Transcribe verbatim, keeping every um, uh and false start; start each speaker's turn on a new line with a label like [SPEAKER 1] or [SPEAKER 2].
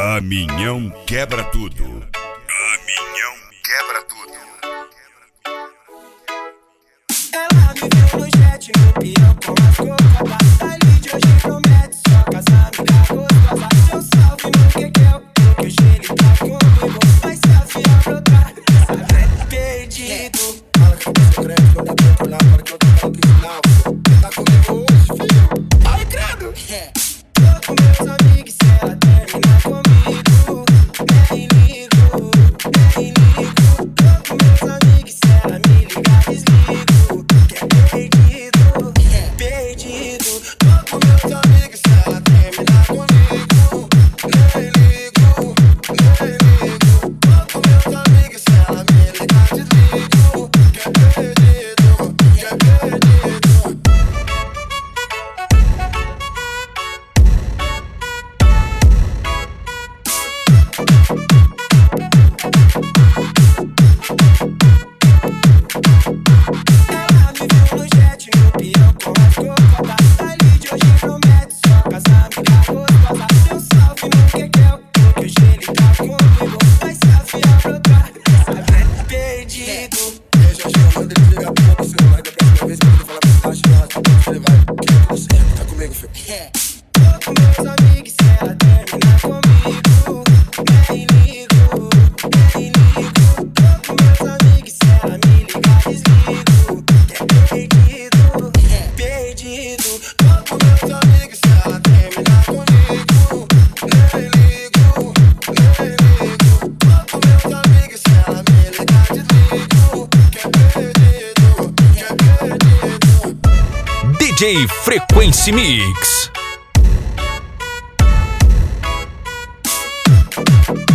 [SPEAKER 1] Caminhão quebra tudo. Caminhão quebra tudo.
[SPEAKER 2] Ela me viu no jet, no pião com as copas. Dali de hoje promete só casar, me dá gostosa. Seu salve no quequel, porque hoje ele tá comigo. Vai se afiar pra outra, sabe? Perdido.
[SPEAKER 3] Fala que eu tô secreto, não dá pra controlar. Fala que eu tô falando que ensinava. Você tá comigo hoje, filho? Ai, credo!
[SPEAKER 2] Tô com meus amigos, se ela terminar comigo, nem ligo, nem ligo. Tô com meus amigos, se ela me ligar, desligo. Que é perdido, perdido.
[SPEAKER 3] Tô com meus amigos, se ela terminar comigo, nem ligo, nem ligo. Tô com meus amigos, se ela me ligar, desligo. Que é perdido, que é perdido.
[SPEAKER 2] Ela me viu no jet, no pião com as copas. Dali de hoje promete só casar, me dá gostosa. Seu salve no quequel, porque hoje ele tá comigo. Vai se afiar pra outra, sabe? Perdido.
[SPEAKER 3] Deixa a gente manda ele ligar pro outro celular. Da próxima vez que eu falar pra taxa, ele vai. Que é tudo certo, tá comigo, filho.
[SPEAKER 2] Tô com meus amigos, se ela terminar comigo, nem ligo, nem ligo. Tô com meus amigos, se ela me ligar, desligo. Que é perdido, perdido.
[SPEAKER 3] Tô com meus amigos, se ela terminar comigo, nem ligo, nem ligo. Tô com meus amigos, se ela me ligar, desligo. Que é perdido, que é perdido.
[SPEAKER 4] D J Frequency Mix.